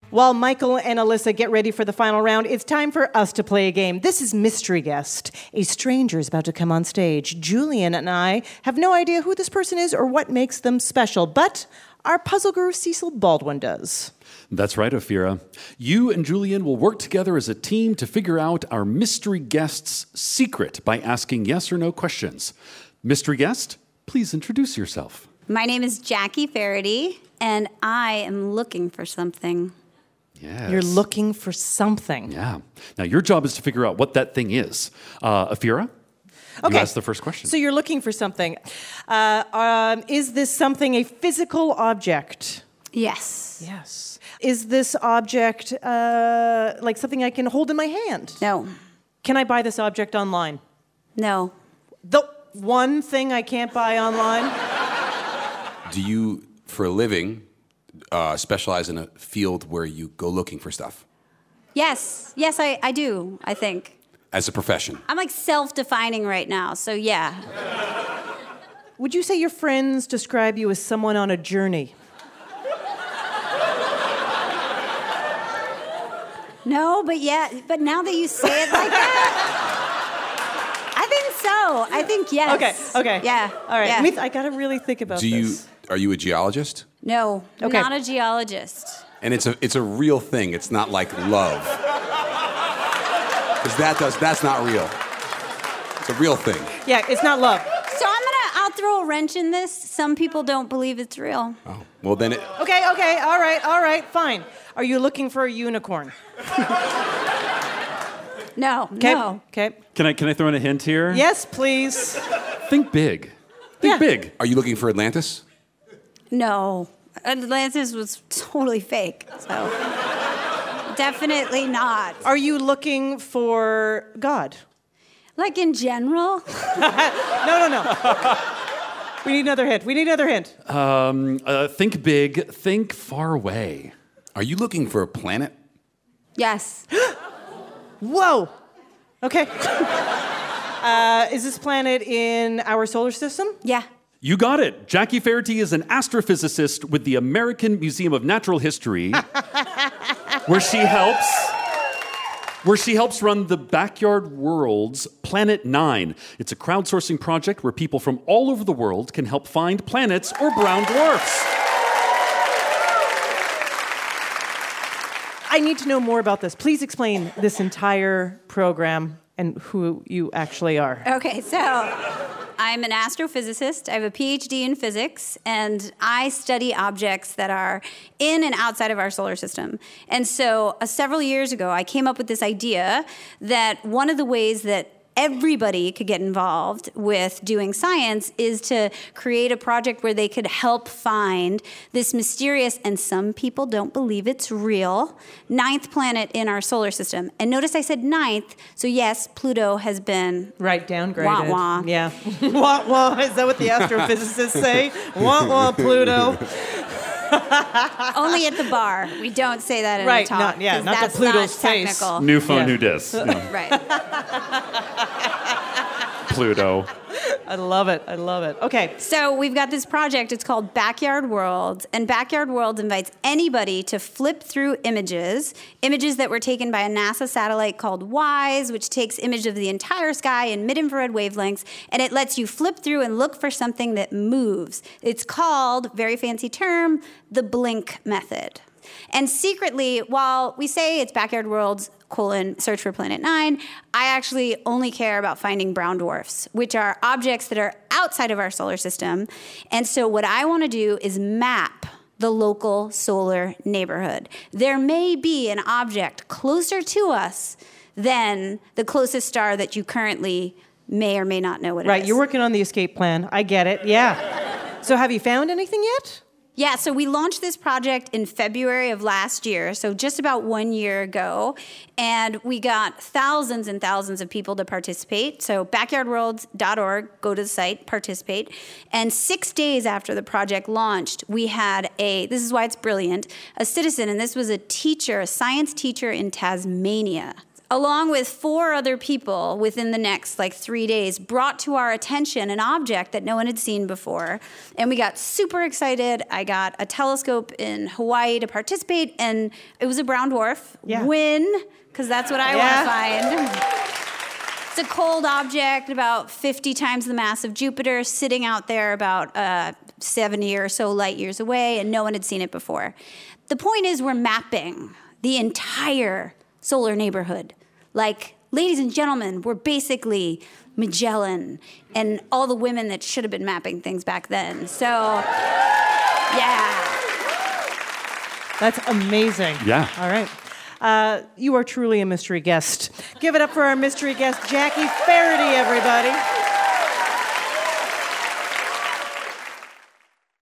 While Michael and Alyssa get ready for the final round, it's time for us to play a game. This is Mystery Guest. A stranger is about to come on stage. Julian and I have no idea who this person is or what makes them special, but our puzzle guru Cecil Baldwin does. That's right, Ophira. You and Julian will work together as a team to figure out our mystery guest's secret by asking yes or no questions. Mystery guest, please introduce yourself. My name is Jackie Faraday, and I am looking for something. Yes. You're looking for something. Yeah. Now, your job is to figure out what that thing is. Ophira, Okay. you ask the first question. So you're looking for something. Is this something a physical object? Yes. Yes. Is this object like something I can hold in my hand? No. Can I buy this object online? No. The one thing I can't buy online? Do you, for a living, specialize in a field where you go looking for stuff? Yes. Yes, I do, I think. As a profession? I'm like self-defining right now, so yeah. Would you say your friends describe you as someone on a journey? No, but yeah, but now that you say it like that, I think so. I think yes. Okay. Yeah. All right. Yeah. I gotta really think about Do you? this. Are you a geologist? No, I'm Okay. not a geologist. And it's a real thing. It's not like love. Because that's not real. It's a real thing. Yeah, it's not love. So I'll throw a wrench in this. Some people don't believe it's real. Oh, well then it. Okay, all right, fine. Are you looking for a unicorn? No, Okay. no. Okay. Can I throw in a hint here? Yes, please. Think big. Think Yeah. big. Are you looking for Atlantis? No. Atlantis was totally fake, so definitely not. Are you looking for God? Like in general? No. We need another hint. Think big. Think far away. Are you looking for a planet? Yes. Whoa. Okay. Is this planet in our solar system? Yeah. You got it. Jackie Faraday is an astrophysicist with the American Museum of Natural History, where she helps run the Backyard World's Planet 9. It's a crowdsourcing project where people from all over the world can help find planets or brown dwarfs. I need to know more about this. Please explain this entire program and who you actually are. Okay, so I'm an astrophysicist. I have a PhD in physics, and I study objects that are in and outside of our solar system. And so several years ago, I came up with this idea that one of the ways that everybody could get involved with doing science is to create a project where they could help find this mysterious, and some people don't believe it's real, 9th planet in our solar system. And notice I said 9th, so yes, Pluto has been Right, downgraded. Wah, wah. Yeah. Wah, wah. Is that what the astrophysicists say? Wah, wah, Pluto. only at the bar. We don't say that in Right, a talk. not- yeah, 'cause not to that's Pluto's not face. technical. New phone, Yeah. new disc. Yeah. Right. Pluto. I love it. Okay. So we've got this project. It's called Backyard Worlds. And Backyard Worlds invites anybody to flip through images that were taken by a NASA satellite called WISE, which takes image of the entire sky in mid-infrared wavelengths, and it lets you flip through and look for something that moves. It's called, very fancy term, the blink method. And secretly, while we say it's Backyard Worlds, search for Planet 9, I actually only care about finding brown dwarfs, which are objects that are outside of our solar system. And so what I want to do is map the local solar neighborhood. There may be an object closer to us than the closest star that you currently may or may not know what it is. Right, you're working on the escape plan. I get it, yeah. So have you found anything yet? Yeah, so we launched this project in February of last year, so just about 1 year ago, and we got thousands and thousands of people to participate. So backyardworlds.org, go to the site, participate. And 6 days after the project launched, we had this is why it's brilliant, a citizen, and this was a teacher, a science teacher in Tasmania. along with 4 other people within the next 3 days, brought to our attention an object that no one had seen before. And we got super excited. I got a telescope in Hawaii to participate, and it was a brown dwarf. Yeah. Win, because that's what I want to find. It's a cold object, about 50 times the mass of Jupiter, sitting out there about 70 or so light years away, and no one had seen it before. The point is, we're mapping the entire solar neighborhood. Ladies and gentlemen, we're basically Magellan and all the women that should have been mapping things back then. So, yeah. That's amazing. Yeah. All right. You are truly a mystery guest. Give it up for our mystery guest, Jackie Faraday, everybody.